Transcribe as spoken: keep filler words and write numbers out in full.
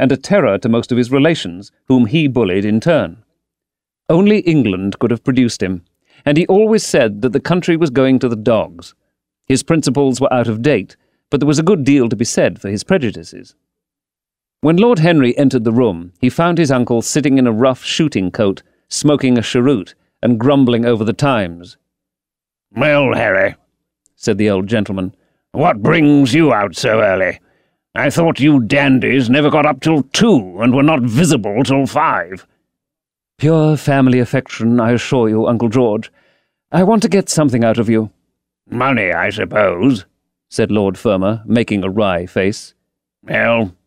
and a terror to most of his relations, whom he bullied in turn. Only England could have produced him, and he always said that the country was going to the dogs. His principles were out of date, but there was a good deal to be said for his prejudices. When Lord Henry entered the room, he found his uncle sitting in a rough shooting coat, smoking a cheroot, and grumbling over the Times. "Well, Harry," said the old gentleman, "what brings you out so early? I thought you dandies never got up till two, and were not visible till five." "Pure family affection, I assure you, Uncle George. I want to get something out of you." "Money, I suppose," said Lord Fermor, making a wry face. "Well,